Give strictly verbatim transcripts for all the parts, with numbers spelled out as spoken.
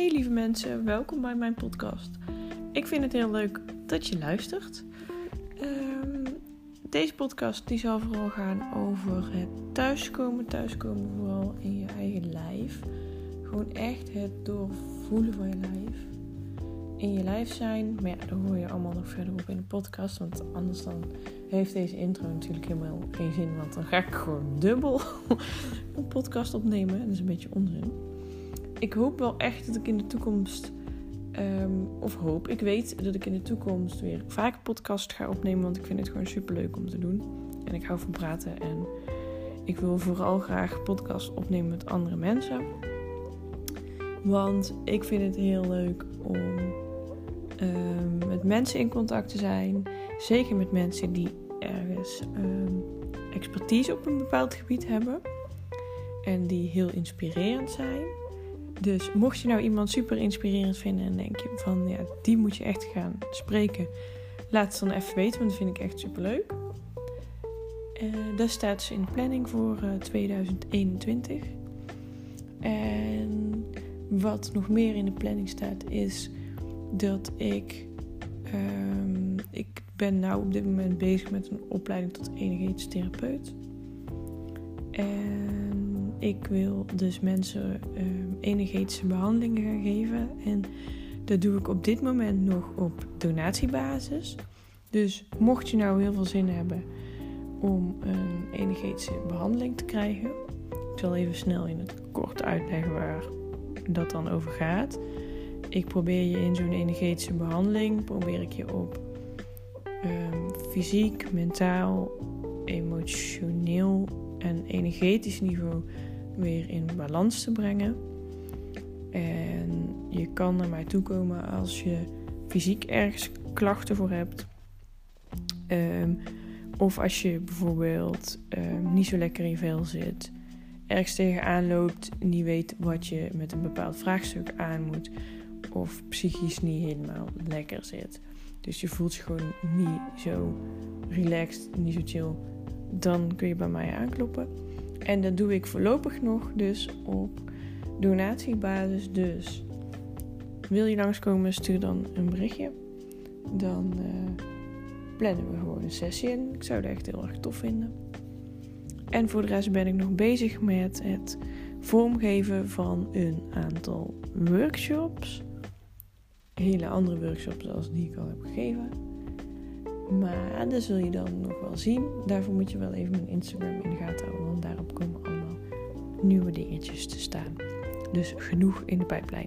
Hey lieve mensen, welkom bij mijn podcast. Ik vind het heel leuk dat je luistert. Um, deze podcast die zal vooral gaan over het thuiskomen. Thuiskomen vooral in je eigen lijf. Gewoon echt het doorvoelen van je lijf. In je lijf zijn. Maar ja, daar hoor je allemaal nog verder op in de podcast. Want anders dan heeft deze intro natuurlijk helemaal geen zin. Want dan ga ik gewoon dubbel een podcast opnemen. Dat is een beetje onzin. Ik hoop wel echt dat ik in de toekomst, um, of hoop, ik weet dat ik in de toekomst weer vaak podcast ga opnemen, want ik vind het gewoon super leuk om te doen. En ik hou van praten en ik wil vooral graag podcast opnemen met andere mensen. Want ik vind het heel leuk om um, met mensen in contact te zijn. Zeker met mensen die ergens um, expertise op een bepaald gebied hebben. En die heel inspirerend zijn. Dus mocht je nou iemand super inspirerend vinden en denk je van ja, die moet je echt gaan spreken, laat het dan even weten, want dat vind ik echt super leuk. Uh, dat staat dus in de planning voor uh, tweeduizend eenentwintig. En wat nog meer in de planning staat is dat ik, um, ik ben nou op dit moment bezig met een opleiding tot energetisch therapeut. En ik wil dus mensen um, energetische behandelingen gaan geven. En dat doe ik op dit moment nog op donatiebasis. Dus mocht je nou heel veel zin hebben om een energetische behandeling te krijgen. Ik zal even snel in het kort uitleggen waar dat dan over gaat. Ik probeer je in zo'n energetische behandeling, probeer ik je op um, fysiek, mentaal, emotioneel en energetisch niveau weer in balans te brengen. En je kan naar mij toe komen als je fysiek ergens klachten voor hebt. Um, of als je bijvoorbeeld um, niet zo lekker in je vel zit. Ergens tegenaan loopt, niet weet wat je met een bepaald vraagstuk aan moet. Of psychisch niet helemaal lekker zit. Dus je voelt je gewoon niet zo relaxed, niet zo chill. Dan kun je bij mij aankloppen. En dat doe ik voorlopig nog dus op donatiebasis. Dus wil je langskomen, stuur dan een berichtje. Dan uh, plannen we gewoon een sessie in. Ik zou dat echt heel erg tof vinden. En voor de rest ben ik nog bezig met het vormgeven van een aantal workshops. Hele andere workshops als die ik al heb gegeven. Maar dat zul je dan nog wel zien. Daarvoor moet je wel even mijn Instagram in de gaten houden. Want daarop komen allemaal nieuwe dingetjes te staan. Dus genoeg in de pijplijn.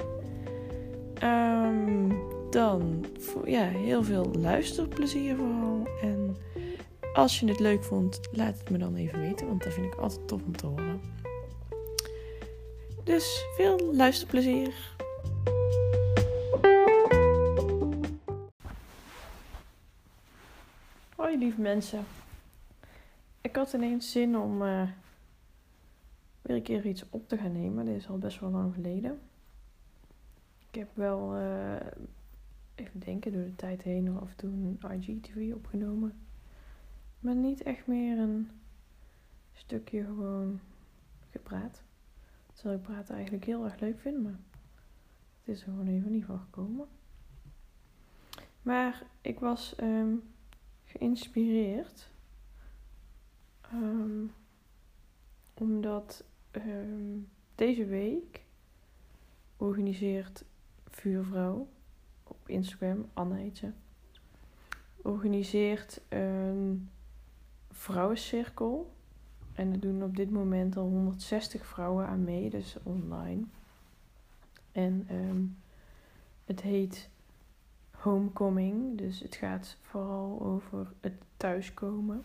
Um, dan voor, ja, heel veel luisterplezier vooral. En als je het leuk vond, laat het me dan even weten. Want dat vind ik altijd tof om te horen. Dus veel luisterplezier. Hoi lieve mensen. Ik had ineens zin om uh, weer een keer iets op te gaan nemen. Dit is al best wel lang geleden. Ik heb wel, uh, even denken, door de tijd heen nog af en toe een I G T V opgenomen. Maar niet echt meer een stukje gewoon gepraat. Terwijl ik praten eigenlijk heel erg leuk vind, maar het is er gewoon even niet van gekomen. Maar ik was Um, geïnspireerd. Um, omdat um, deze week organiseert Vuurvrouw op Instagram, Anne heet ze, organiseert een vrouwencirkel. En er doen op dit moment al honderdzestig vrouwen aan mee, dus online. En um, het heet Homecoming, dus het gaat vooral over het thuiskomen.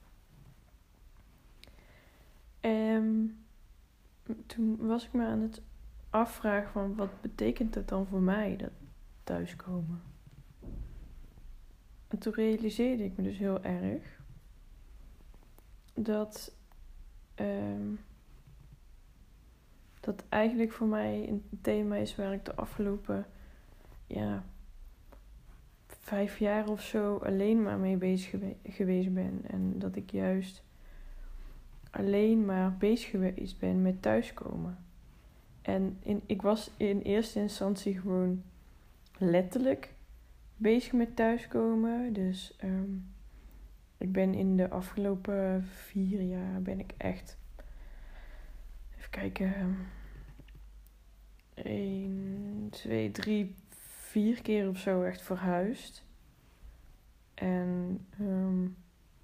En toen was ik me aan het afvragen van wat betekent het dan voor mij, dat thuiskomen? En toen realiseerde ik me dus heel erg dat um, dat eigenlijk voor mij een thema is waar ik de afgelopen ja vijf jaar of zo alleen maar mee bezig gewe- geweest ben. En dat ik juist alleen maar bezig geweest ben met thuiskomen. En in, ik was in eerste instantie gewoon letterlijk bezig met thuiskomen. Dus um, ik ben in de afgelopen vier jaar ben ik echt... Even kijken... één, twee, drie, vier keer of zo echt verhuisd. En um,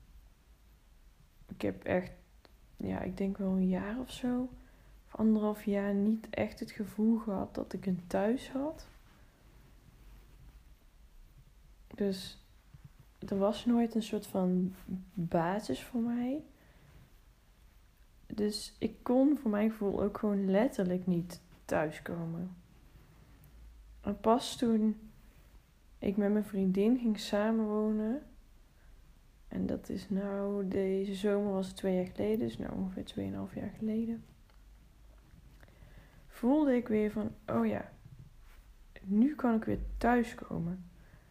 ik heb echt, ja, ik denk wel een jaar of zo, of anderhalf jaar niet echt het gevoel gehad dat ik een thuis had. Dus er was nooit een soort van basis voor mij. Dus ik kon voor mijn gevoel ook gewoon letterlijk niet thuiskomen. En pas toen ik met mijn vriendin ging samenwonen, en dat is nou, deze zomer was het twee jaar geleden, dus nou ongeveer tweeënhalf jaar geleden, voelde ik weer van, oh ja, nu kan ik weer thuiskomen.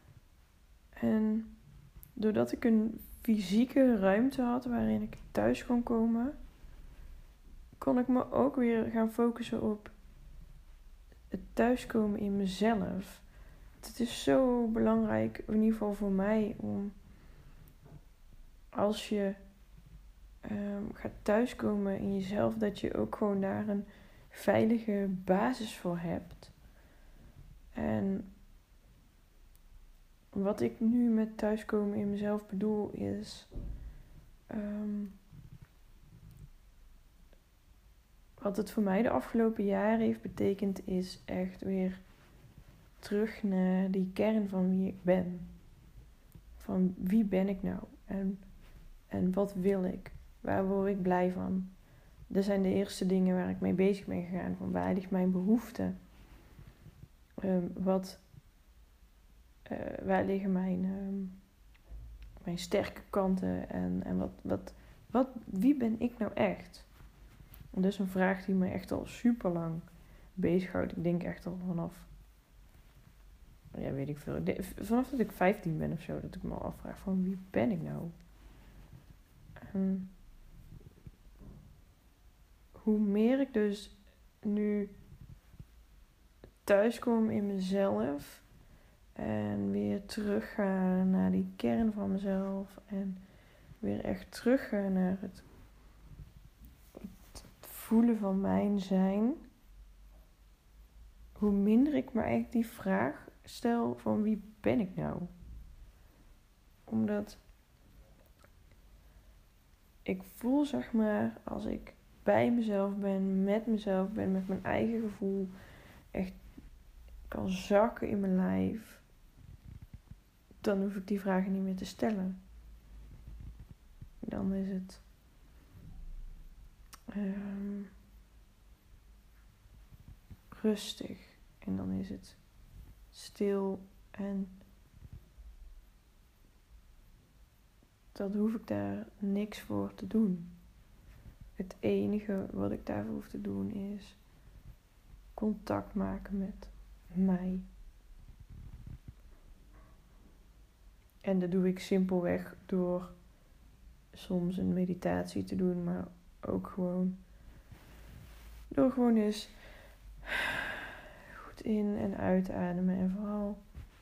En doordat ik een fysieke ruimte had waarin ik thuis kon komen, kon ik me ook weer gaan focussen op het thuiskomen in mezelf. Het is zo belangrijk, in ieder geval voor mij, om als je um, gaat thuiskomen in jezelf, dat je ook gewoon daar een veilige basis voor hebt. En wat ik nu met thuiskomen in mezelf bedoel is... Um, wat het voor mij de afgelopen jaren heeft betekend, is echt weer terug naar die kern van wie ik ben. Van wie ben ik nou? En, en wat wil ik? Waar word ik blij van? Dat zijn de eerste dingen waar ik mee bezig ben gegaan. Van waar ligt mijn behoefte? Um, wat, uh, waar liggen mijn, um, mijn sterke kanten? En, en wat, wat, wat, wie ben ik nou echt? En dat is een vraag die me echt al super lang bezighoudt. Ik denk echt al vanaf, ja, weet ik veel. Vanaf dat ik vijftien ben of zo, dat ik me al afvraag van wie ben ik nou? En hoe meer ik dus nu thuiskom in mezelf en weer terug ga naar die kern van mezelf en weer echt terug ga naar het, het voelen van mijn zijn, hoe minder ik me eigenlijk die vraag stel van wie ben ik nou? Omdat ik voel, zeg maar, als ik bij mezelf ben, met mezelf ben, met mijn eigen gevoel, echt kan zakken in mijn lijf, dan hoef ik die vragen niet meer te stellen. Dan is het um, rustig en dan is het stil en dan hoef ik daar niks voor te doen. Het enige wat ik daarvoor hoef te doen is contact maken met mij. En dat doe ik simpelweg door soms een meditatie te doen, maar ook gewoon door gewoon eens goed in en uit te ademen en vooral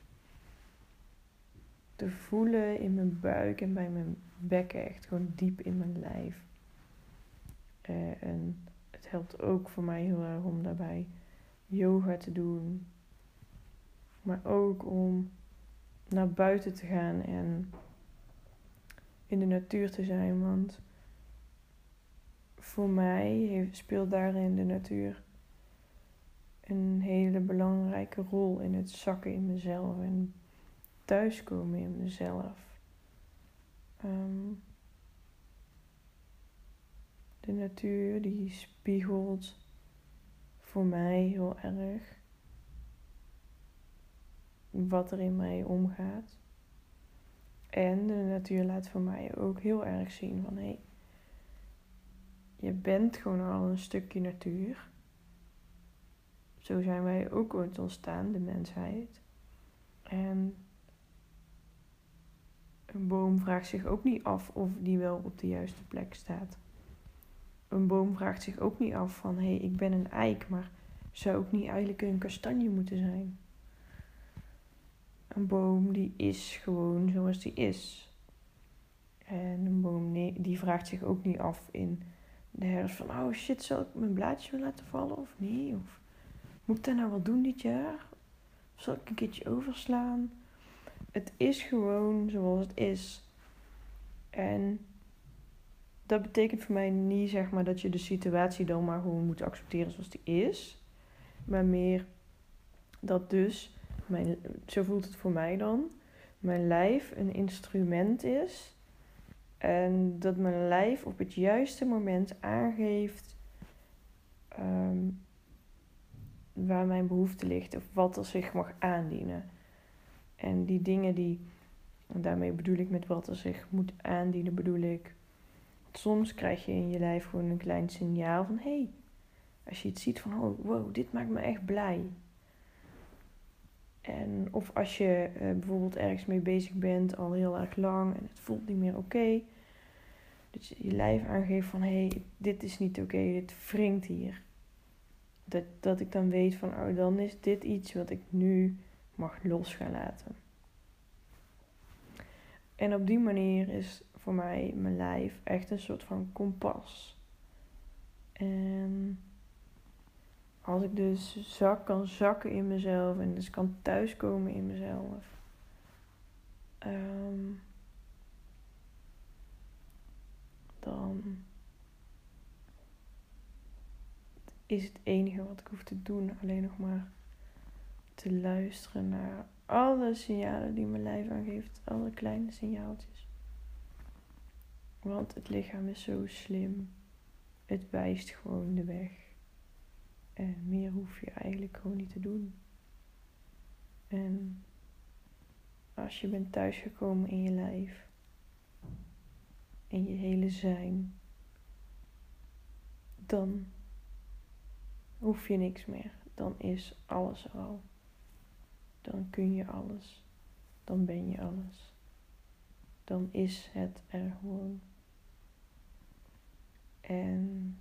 te voelen in mijn buik en bij mijn bekken, echt gewoon diep in mijn lijf. Uh, en het helpt ook voor mij heel erg om daarbij yoga te doen, maar ook om naar buiten te gaan en in de natuur te zijn, want voor mij heeft, speelt daarin de natuur een hele belangrijke rol in het zakken in mezelf en thuiskomen in mezelf. Um, de natuur die spiegelt voor mij heel erg wat er in mij omgaat. En de natuur laat voor mij ook heel erg zien van hé, hey, je bent gewoon al een stukje natuur. Zo zijn wij ook ooit ontstaan, de mensheid. En een boom vraagt zich ook niet af of die wel op de juiste plek staat. Een boom vraagt zich ook niet af van hé, hey, ik ben een eik, maar zou ook niet eigenlijk een kastanje moeten zijn. Een boom die is gewoon zoals die is. En een boom nee, die vraagt zich ook niet af in de herfst van... oh shit, zal ik mijn blaadjes weer laten vallen of niet? Of moet ik dat nou wel doen dit jaar? Of zal ik een keertje overslaan? Het is gewoon zoals het is. En dat betekent voor mij niet, zeg maar, dat je de situatie dan maar gewoon moet accepteren zoals die is. Maar meer dat dus, mijn, zo voelt het voor mij dan, mijn lijf een instrument is. En dat mijn lijf op het juiste moment aangeeft um, waar mijn behoefte ligt. Of wat er zich mag aandienen. En die dingen die, en daarmee bedoel ik met wat er zich moet aandienen, bedoel ik... Soms krijg je in je lijf gewoon een klein signaal van... hé, hey, als je iets ziet van... oh, wow, dit maakt me echt blij. En of als je uh, bijvoorbeeld ergens mee bezig bent al heel erg lang... en het voelt niet meer oké. Okay, dus je lijf aangeeft van... hé, hey, dit is niet oké, okay, dit wringt hier. Dat, dat ik dan weet van... oh, dan is dit iets wat ik nu mag los gaan laten. En op die manier is voor mij mijn lijf echt een soort van kompas. En als ik dus zak, kan zakken in mezelf en dus kan thuiskomen in mezelf. Um, dan is het enige wat ik hoef te doen alleen nog maar te luisteren naar alle signalen die mijn lijf aangeeft. Alle kleine signaaltjes. Want het lichaam is zo slim. Het wijst gewoon de weg. En meer hoef je eigenlijk gewoon niet te doen. En als je bent thuisgekomen in je lijf. In je hele zijn. Dan hoef je niks meer. Dan is alles er al. Dan kun je alles. Dan ben je alles. Dan is het er gewoon. En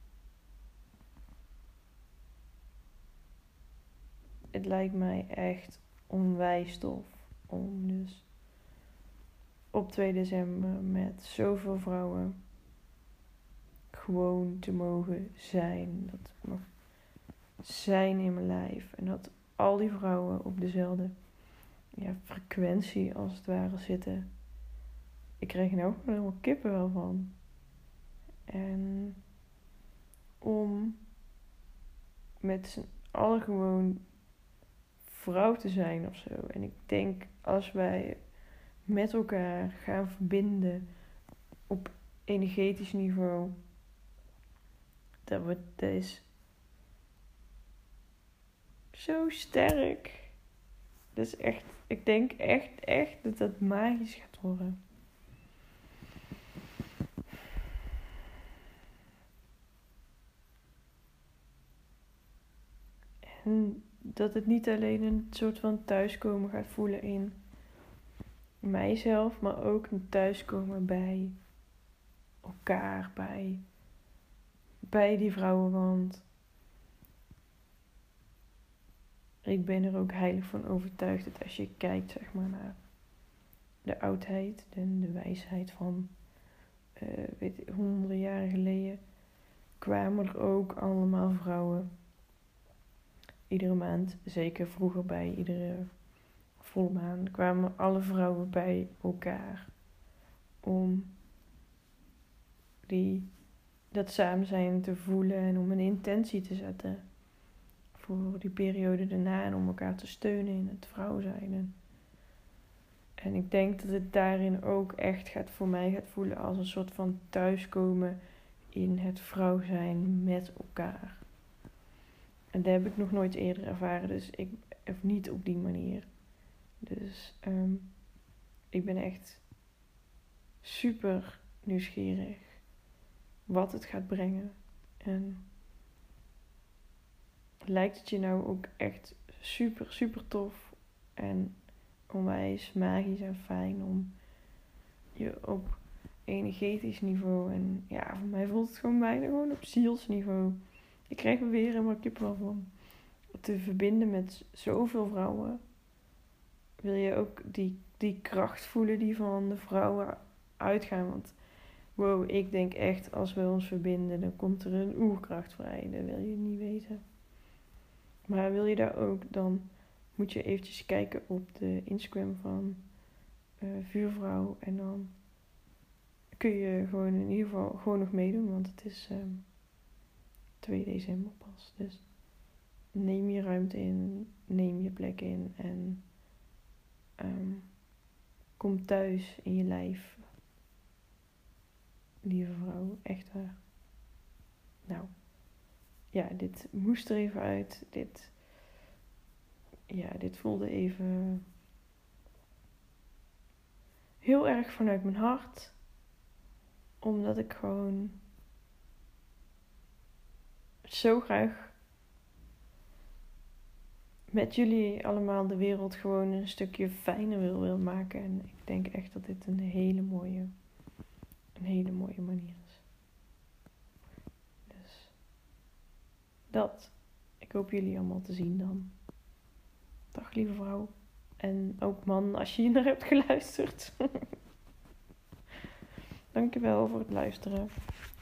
het lijkt mij echt onwijs tof om dus op twee december met zoveel vrouwen gewoon te mogen zijn. Dat ik mag zijn in mijn lijf. En dat al die vrouwen op dezelfde ja, frequentie als het ware zitten. Ik kreeg er nou ook helemaal kippenvel van. En om met z'n allen gewoon vrouw te zijn of zo. En ik denk als wij met elkaar gaan verbinden op energetisch niveau, dat wordt dat is zo sterk. Dat is echt, ik denk echt, echt dat dat magisch gaat worden. En dat het niet alleen een soort van thuiskomen gaat voelen in mijzelf, maar ook een thuiskomen bij elkaar, bij, bij die vrouwen. Want ik ben er ook heilig van overtuigd dat als je kijkt, zeg maar, naar de oudheid en de wijsheid van uh, weet ik, honderden jaren geleden, kwamen er ook allemaal vrouwen. Iedere maand, zeker vroeger bij iedere volle maan, kwamen alle vrouwen bij elkaar om die, dat samen zijn te voelen en om een intentie te zetten voor die periode daarna en om elkaar te steunen in het vrouw zijn. En, en ik denk dat het daarin ook echt gaat voor mij gaat voelen als een soort van thuiskomen in het vrouw zijn met elkaar. En dat heb ik nog nooit eerder ervaren, dus ik, of niet op die manier. Dus um, ik ben echt super nieuwsgierig wat het gaat brengen. En lijkt het je nou ook echt super, super tof en onwijs magisch en fijn om je op energetisch niveau en ja, voor mij voelt het gewoon bijna gewoon op zielsniveau. Ik krijg er weer helemaal kippenvel van. te verbinden met zoveel vrouwen, wil je ook die, die kracht voelen die van de vrouwen uitgaan. Want wow, ik denk echt, als we ons verbinden, dan komt er een oerkracht vrij. Dat wil je niet weten. Maar wil je daar ook, dan moet je eventjes kijken op de Instagram van uh, Vuurvrouw. En dan kun je gewoon in ieder geval gewoon nog meedoen. Want het is um, twee december pas. Dus neem je ruimte in, neem je plek in. En um, kom thuis in je lijf. Lieve vrouw, echt waar. Nou, ja, dit moest er even uit. Dit, ja, dit voelde even heel erg vanuit mijn hart. Omdat ik gewoon zo graag met jullie allemaal de wereld gewoon een stukje fijner wil, wil maken. En ik denk echt dat dit een hele mooie, een hele mooie manier is. Dus dat. Ik hoop jullie allemaal te zien dan. Dag lieve vrouw. En ook man, als je hier naar hebt geluisterd. Dankjewel voor het luisteren.